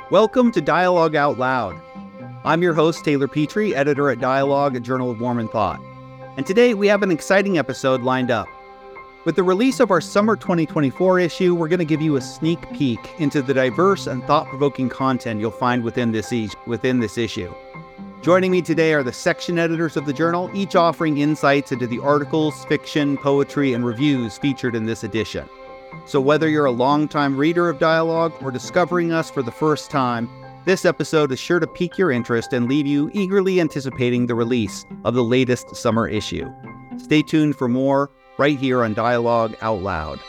Welcome to Dialogue Out Loud. I'm your host, Taylor Petrie, editor at Dialogue, a Journal of Mormon Thought. And today we have an exciting episode lined up. With the release of our summer 2024 issue, we're going to give you a sneak peek into the diverse and thought-provoking content you'll find within this issue. Joining me today are the section editors of the journal, each offering insights into the articles, fiction, poetry, and reviews featured in this edition. So whether you're a longtime reader of Dialogue or discovering us for the first time, this episode is sure to pique your interest and leave you eagerly anticipating the release of the latest summer issue. Stay tuned for more right here on Dialogue Out Loud.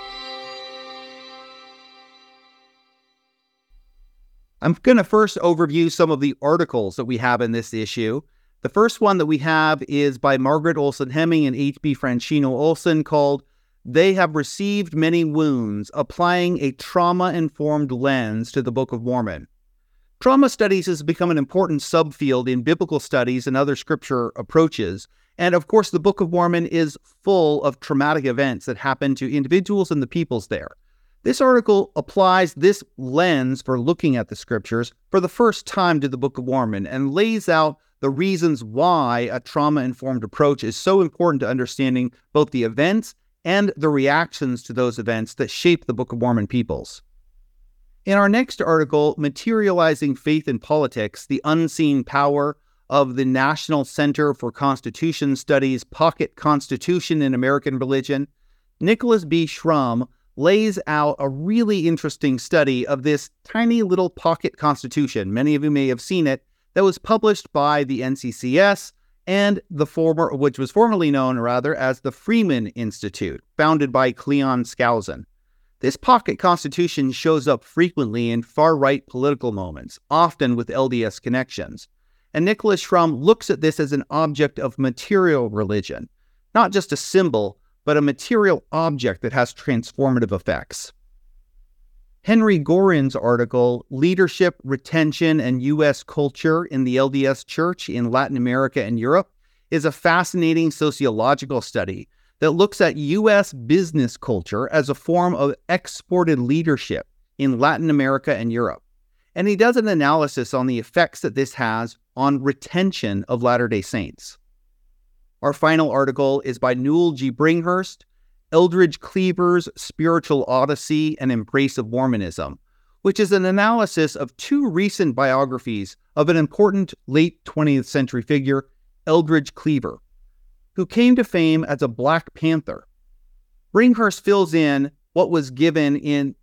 I'm going to first overview some of the articles that we have in this issue. The first one that we have is by Margaret Olson Hemming and H.B. Franchino Olson, called "They Have Received Many Wounds, Applying a Trauma-Informed Lens to the Book of Mormon." Trauma studies has become an important subfield in biblical studies and other scripture approaches. And of course, the Book of Mormon is full of traumatic events that happen to individuals and the peoples there. This article applies this lens for looking at the scriptures for the first time to the Book of Mormon and lays out the reasons why a trauma-informed approach is so important to understanding both the events and the reactions to those events that shape the Book of Mormon peoples. In our next article, "Materializing Faith in Politics, the Unseen Power of the National Center for Constitution Studies Pocket Constitution in American Religion," Nicholas B. Schrum lays out a really interesting study of this tiny little pocket constitution. Many of you may have seen it, that was published by the NCCS and which was formerly known as the Freeman Institute, founded by Cleon Skousen. This pocket constitution shows up frequently in far-right political moments, often with LDS connections. And Nicholas Schrum looks at this as an object of material religion, not just a symbol, but a material object that has transformative effects. Henry Gorin's article, "Leadership, Retention, and U.S. Culture in the LDS Church in Latin America and Europe," is a fascinating sociological study that looks at U.S. business culture as a form of exported leadership in Latin America and Europe. And he does an analysis on the effects that this has on retention of Latter-day Saints. Our final article is by Newell G. Bringhurst, "Eldridge Cleaver's Spiritual Odyssey and Embrace of Mormonism," which is an analysis of two recent biographies of an important late 20th century figure, Eldridge Cleaver, who came to fame as a Black Panther. Bringhurst fills in what was given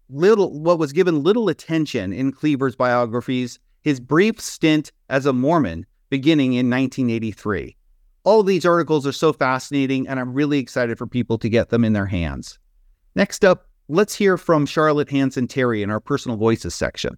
little attention in Cleaver's biographies, his brief stint as a Mormon beginning in 1983. All of these articles are so fascinating, and I'm really excited for people to get them in their hands. Next up, let's hear from Charlotte Hanson Terry in our Personal Voices section.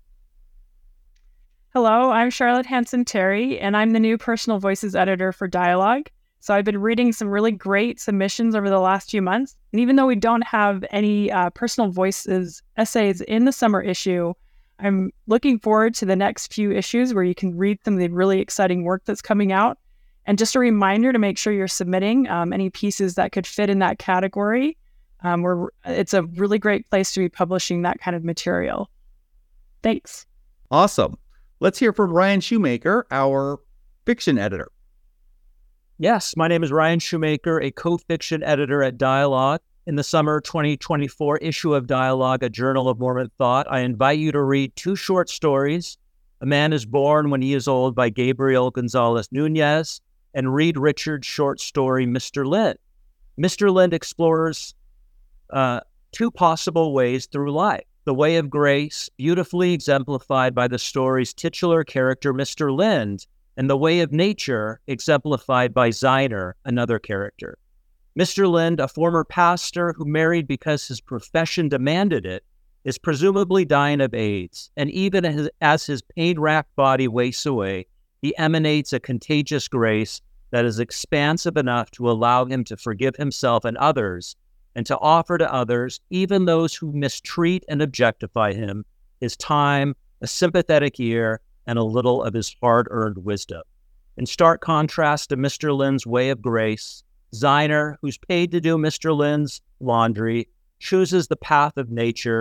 Hello, I'm Charlotte Hanson Terry, and I'm the new Personal Voices editor for Dialogue. So I've been reading some really great submissions over the last few months. And even though we don't have any Personal Voices essays in the summer issue, I'm looking forward to the next few issues where you can read some of the really exciting work that's coming out. And just a reminder to make sure you're submitting any pieces that could fit in that category. It's a really great place to be publishing that kind of material. Thanks. Awesome. Let's hear from Ryan Shoemaker, our fiction editor. Yes, my name is Ryan Shoemaker, a co-fiction editor at Dialogue. In the summer 2024 issue of Dialogue, a Journal of Mormon Thought, I invite you to read two short stories, "A Man is Born When He is Old" by Gabriel Gonzalez Nunez, and Reed Richards' short story, "Mr. Lind." Mr. Lind explores two possible ways through life. The way of grace, beautifully exemplified by the story's titular character, Mr. Lind, and the way of nature, exemplified by Ziner, another character. Mr. Lind, a former pastor who married because his profession demanded it, is presumably dying of AIDS, and even as his pain-racked body wastes away, he emanates a contagious grace that is expansive enough to allow him to forgive himself and others, and to offer to others, even those who mistreat and objectify him, his time, a sympathetic ear, and a little of his hard-earned wisdom. In stark contrast to Mr. Lind's way of grace, Ziner, who's paid to do Mr. Lind's laundry, chooses the path of nature,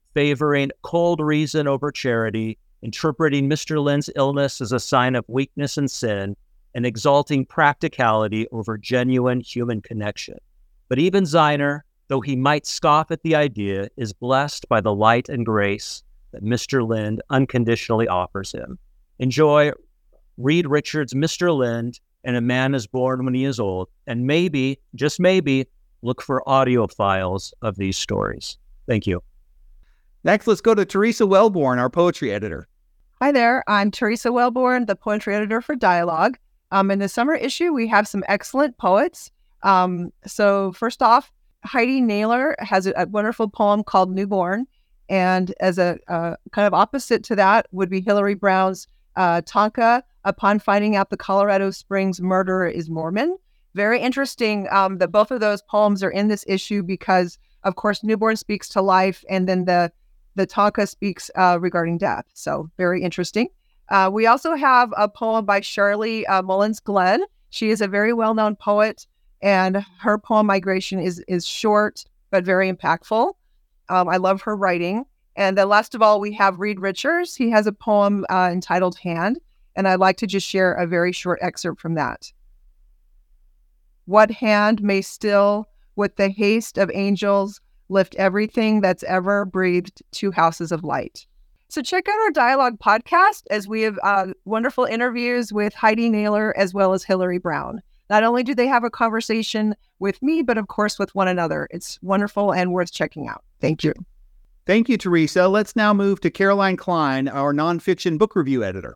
favoring cold reason over charity, interpreting Mr. Lind's illness as a sign of weakness and sin, and exalting practicality over genuine human connection. But even Zeiner, though he might scoff at the idea, is blessed by the light and grace that Mr. Lind unconditionally offers him. Enjoy Reed Richards' Mr. Lind and A Man is Born When He Is Old, and maybe, just maybe, look for audio files of these stories. Thank you. Next, let's go to Teresa Wellborn, our poetry editor. Hi there, I'm Teresa Wellborn, the poetry editor for Dialogue. In the summer issue, we have some excellent poets. So first off, Heidi Naylor has a wonderful poem called Newborn. And as a kind of opposite to that would be Hillary Brown's Tonka, upon finding out the Colorado Springs murderer is Mormon. Very interesting that both of those poems are in this issue because, of course, Newborn speaks to life, and then the Tonka speaks regarding death. So very interesting. We also have a poem by Shirley Mullins Glenn. She is a very well-known poet, and her poem Migration is short but very impactful. I love her writing. And then last of all, we have Reed Richards. He has a poem entitled Hand, and I'd like to just share a very short excerpt from that. What hand may still, with the haste of angels, lift everything that's ever breathed to houses of light? So check out our Dialogue podcast, as we have wonderful interviews with Heidi Naylor as well as Hillary Brown. Not only do they have a conversation with me, but of course with one another. It's wonderful and worth checking out. Thank you. Thank you, Teresa. Let's now move to Caroline Klein, our nonfiction book review editor.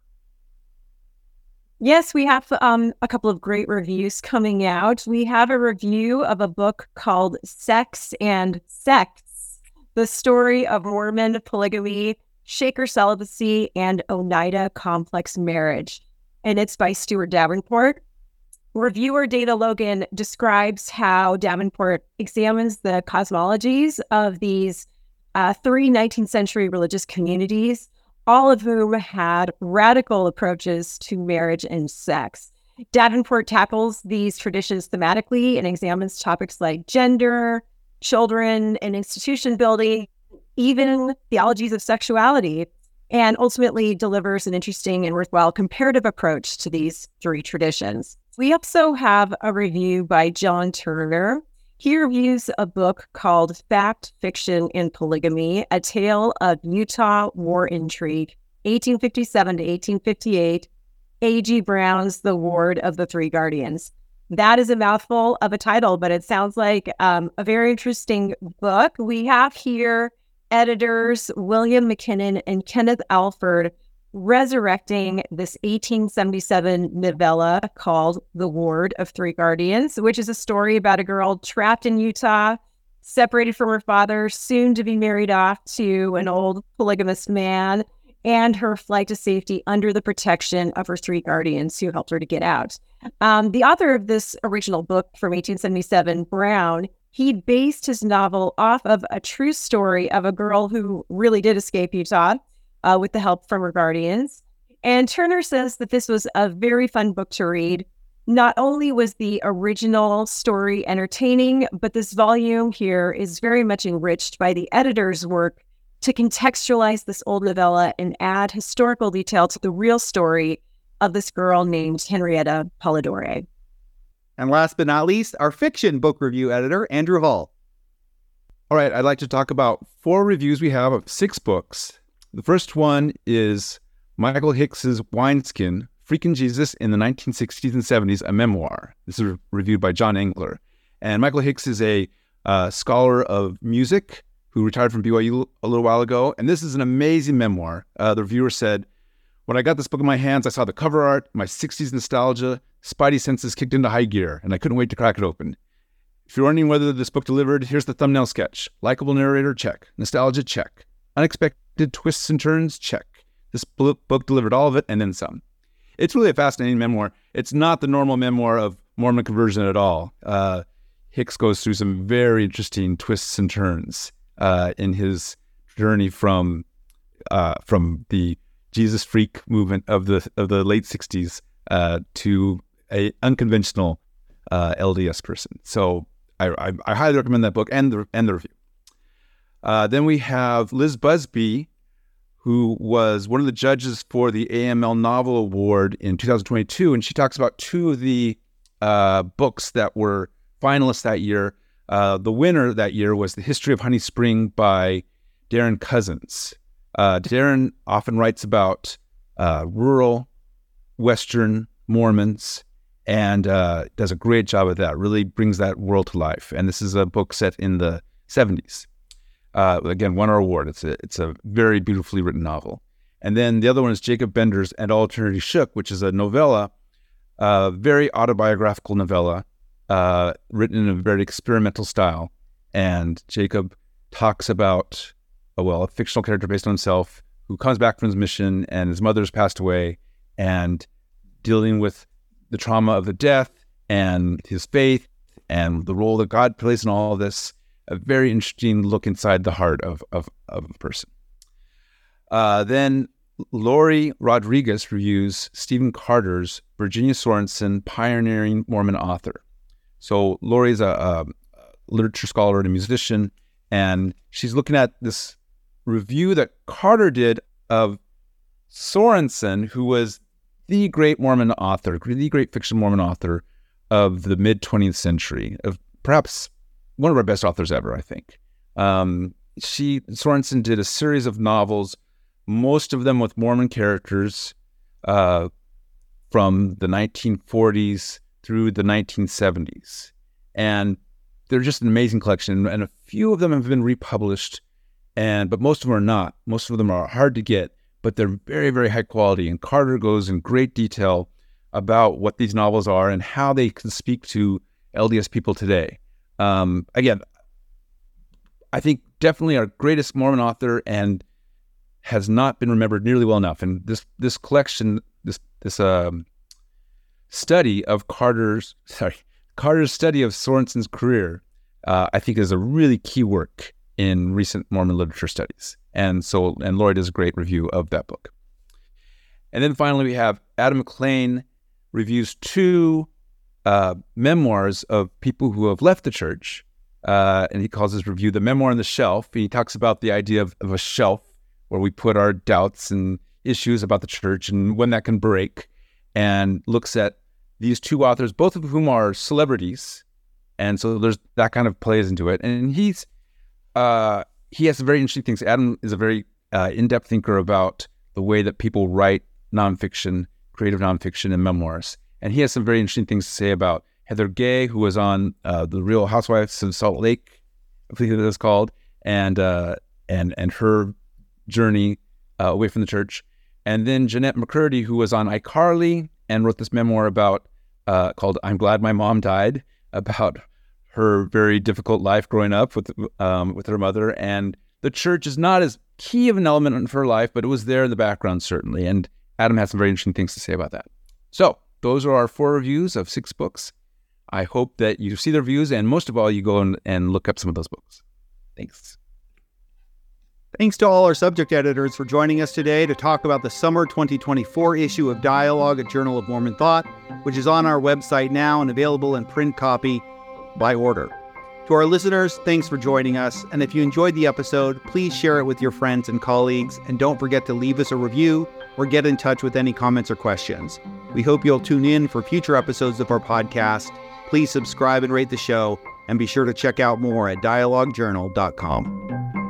Yes, we have a couple of great reviews coming out. We have a review of a book called Sex and Sects, the story of Mormon polygamy, Shaker celibacy, and Oneida complex marriage. And it's by Stuart Davenport. Reviewer Dana Logan describes how Davenport examines the cosmologies of these three 19th century religious communities, all of whom had radical approaches to marriage and sex. Davenport tackles these traditions thematically and examines topics like gender, children, and institution building, even theologies of sexuality, and ultimately delivers an interesting and worthwhile comparative approach to these three traditions. We also have a review by John Turner. He reviews a book called Fact, Fiction, and Polygamy, A Tale of Utah War Intrigue, 1857 to 1858, A.G. Brown's The Ward of the Three Guardians. That is a mouthful of a title, but it sounds like a very interesting book. We have here editors William McKinnon and Kenneth Alford resurrecting this 1877 novella called The Ward of Three Guardians, which is a story about a girl trapped in Utah, separated from her father, soon to be married off to an old polygamous man, and her flight to safety under the protection of her three guardians who helped her to get out. The author of this original book from 1877, Brown, he based his novel off of a true story of a girl who really did escape Utah with the help from her guardians. And Turner says that this was a very fun book to read. Not only was the original story entertaining, but this volume here is very much enriched by the editor's work to contextualize this old novella and add historical detail to the real story of this girl named Henrietta Polidori. And last but not least, our fiction book review editor, Andrew Hall. All right, I'd like to talk about 4 reviews we have of 6 books. The first one is Michael Hicks's Wineskin, Freakin' Jesus in the 1960s and 70s, a memoir. This is reviewed by John Engler. And Michael Hicks is a scholar of music who retired from BYU a little while ago. And this is an amazing memoir. The reviewer said, when I got this book in my hands, I saw the cover art, my 60s nostalgia, spidey senses kicked into high gear, and I couldn't wait to crack it open. If you're wondering whether this book delivered, here's the thumbnail sketch. Likeable narrator, check. Nostalgia, check. Unexpected twists and turns, check. This book delivered all of it and then some. It's really a fascinating memoir. It's not the normal memoir of Mormon conversion at all. Hicks goes through some very interesting twists and turns in his journey from the Jesus freak movement of the late 60s to a unconventional LDS person. So I highly recommend that book and the review. Then we have Liz Busby, who was one of the judges for the AML Novel Award in 2022, and she talks about two of the books that were finalists that year. The winner that year was The History of Honey Spring by Darren Cousins. Darren often writes about rural Western Mormons and does a great job of that, really brings that world to life. And this is a book set in the 70s. Again, won our award. It's a very beautifully written novel. And then the other one is Jacob Bender's And All Eternity Shook, which is a novella, very autobiographical novella, written in a very experimental style. And Jacob talks about, a fictional character based on himself who comes back from his mission and his mother's passed away, and dealing with the trauma of the death and his faith and the role that God plays in all of this. A very interesting look inside the heart of a person. Then Lori Rodriguez reviews Stephen Carter's Virginia Sorensen, Pioneering Mormon Author. So Lori's a literature scholar and a musician, and she's looking at this review that Carter did of Sorensen, who was the great Mormon author, the great fiction Mormon author of the mid-20th century, of perhaps one of our best authors ever, I think. Sorensen did a series of novels, most of them with Mormon characters, from the 1940s through the 1970s. And they're just an amazing collection, and a few of them have been republished, but most of them are not. Most of them are hard to get, but they're very, very high quality. And Carter goes in great detail about what these novels are and how they can speak to LDS people today. Again, I think definitely our greatest Mormon author, and has not been remembered nearly well enough. And this collection, this study of Carter's study of Sorensen's career, I think is a really key work in recent Mormon literature studies. And Lori does a great review of that book. And then finally, we have Adam McLean reviews two memoirs of people who have left the church, and he calls his review The Memoir on the Shelf. He talks about the idea of a shelf where we put our doubts and issues about the church and when that can break, and looks at these two authors, both of whom are celebrities, and so there's that kind of plays into it. And he has some very interesting things. Adam is a very in-depth thinker about the way that people write nonfiction, creative nonfiction, and memoirs. And he has some very interesting things to say about Heather Gay, who was on The Real Housewives of Salt Lake, I believe it was called, and her journey away from the church. And then Jeanette McCurdy, who was on iCarly and wrote this memoir about called "I'm Glad My Mom Died," about her very difficult life growing up with her mother. And the church is not as key of an element of her life, but it was there in the background, certainly. And Adam has some very interesting things to say about that. So those are our 4 reviews of 6 books. I hope that you see the reviews, and most of all, you go and look up some of those books. Thanks. Thanks to all our subject editors for joining us today to talk about the summer 2024 issue of Dialogue, a Journal of Mormon Thought, which is on our website now and available in print copy by order. To our listeners, thanks for joining us. And if you enjoyed the episode, please share it with your friends and colleagues. And don't forget to leave us a review or get in touch with any comments or questions. We hope you'll tune in for future episodes of our podcast. Please subscribe and rate the show, and be sure to check out more at dialoguejournal.com.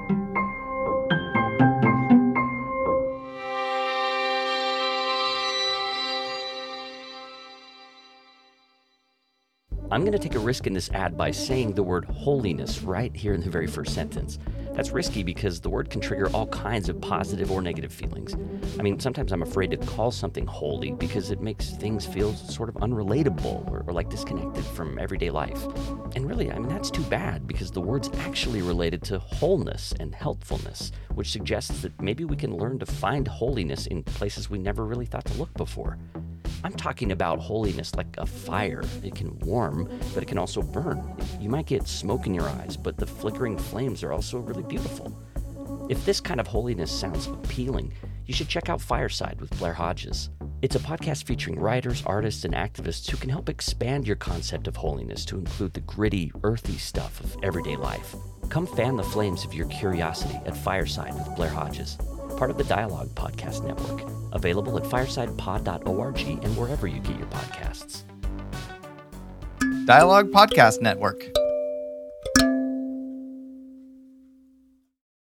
I'm going to take a risk in this ad by saying the word holiness right here in the very first sentence. That's risky because the word can trigger all kinds of positive or negative feelings. I mean, sometimes I'm afraid to call something holy because it makes things feel sort of unrelatable or like disconnected from everyday life. And really, I mean, that's too bad because the word's actually related to wholeness and healthfulness, which suggests that maybe we can learn to find holiness in places we never really thought to look before. I'm talking about holiness like a fire. It can warm, but it can also burn. You might get smoke in your eyes, but the flickering flames are also really beautiful. If this kind of holiness sounds appealing, you should check out Fireside with Blair Hodges. It's a podcast featuring writers, artists, and activists who can help expand your concept of holiness to include the gritty, earthy stuff of everyday life. Come fan the flames of your curiosity at Fireside with Blair Hodges, part of the Dialogue Podcast Network, available at firesidepod.org and wherever you get your podcasts. Dialogue Podcast Network.